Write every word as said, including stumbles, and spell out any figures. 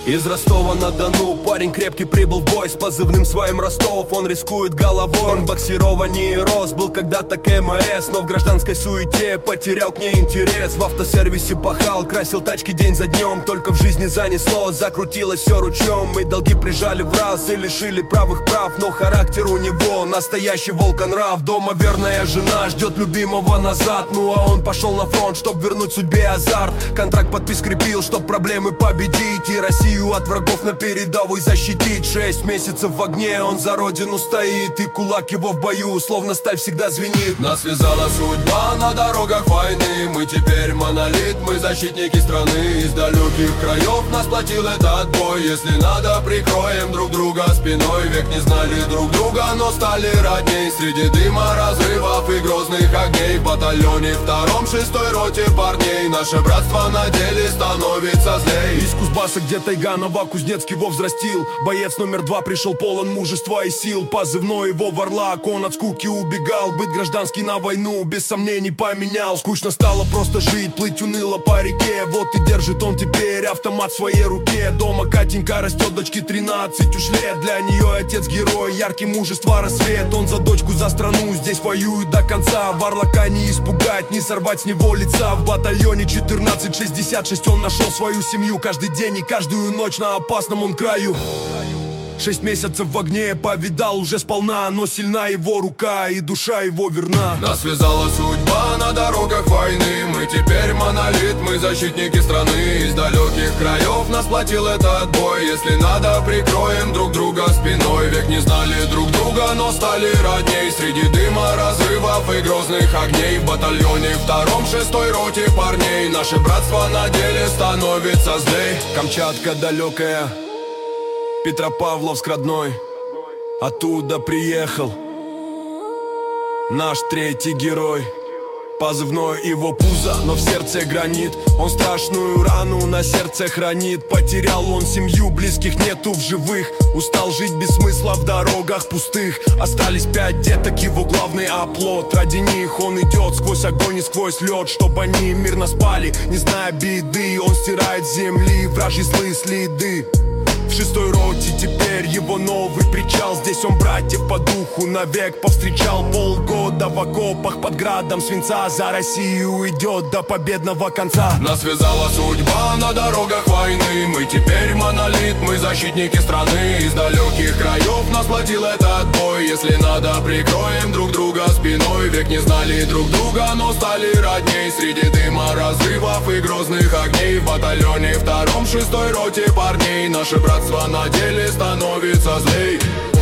Из Ростова-на-Дону парень крепкий прибыл в бой с позывным своим Ростов. Он рискует головой, он боксирование и рост. Был когда-то КМС, но в гражданской суете потерял к ней интерес. В автосервисе пахал, красил тачки день за днем. Только в жизни занесло, закрутилось все ручьем. Мы долги прижали в раз и лишили правых прав. Но характер у него настоящий волконрав. Дома верная жена ждет любимого назад. Ну а он пошел на фронт, чтоб вернуть судьбе азарт. Контракт подпись скрепил, чтоб проблемы победить и Россию от врагов на передовой защитить. Шесть месяцев в огне, он за родину стоит, и кулак его в бою, словно сталь, всегда звенит. Нас связала судьба на дорогах войны. Мы теперь монолит, мы защитники страны. Из далеких краев нас платил этот бой. Если надо, прикроем друг друга спиной. Век не знали друг друга, но стали родней. Среди дыма, разрывов и грозных огней. В батальоне втором, шестой роте парней. Наше братство на деле становится злей. Из Кузбасса, где Тайганова, Кузнецкий его взрастил. Боец номер два пришел полон мужества и сил. Позывной его Варлак, он от скуки убегал. Быть гражданский на войну без сомнений поменял. Скучно стало просто жить, плыть уныло по реке. Вот и держит он теперь автомат в своей руке. Дома Катенька растет, дочке тринадцать уж лет. Для нее отец герой, яркий мужества рассвет. Он за дочку, за страну, здесь воюет до конца. Варлака не испугать, не сорвать с него лица. В батальоне четырнадцать шестьдесят шесть он нашел свою семью. Каждый день и каждую ночь на опасном он краю. Шесть месяцев в огне повидал уже сполна, но сильна его рука и душа его верна. Нас связала судьба на дорогах войны. Мы теперь монолит, мы защитники страны. Из далеких краев нас платил этот бой. Если надо, прикроем друг друга спиной. Век не знали друг друга, но стали родней. Среди дыма, разрывов и грозных огней. В батальоне втором, шестой роте парней. Наше братство на деле становится злей. Камчатка далекая, Петропавловск родной, оттуда приехал наш третий герой. Позывной его пузо, но в сердце гранит. Он страшную рану на сердце хранит. Потерял он семью, близких нету в живых. Устал жить без смысла в дорогах пустых. Остались пять деток, его главный оплот. Ради них он идет сквозь огонь и сквозь лед, чтоб они мирно спали, не зная беды. Он стирает с земли вражьи злые следы. В шестой роте теперь его новый причал. Здесь он братьев по духу навек повстречал. Полгода в окопах под градом свинца. За Россию идет до победного конца. Нас связала судьба на дорогах войны. Мы теперь монолит, мы защитники страны. Из далеких краев нас платил этот бой. Если надо, прикроем друг друга спиной. Век не знали друг друга, но стали родней. Среди дыма, разрывов и грозных огней. В батальоне втором, шестой роте парней. Наше братство на деле становится злей.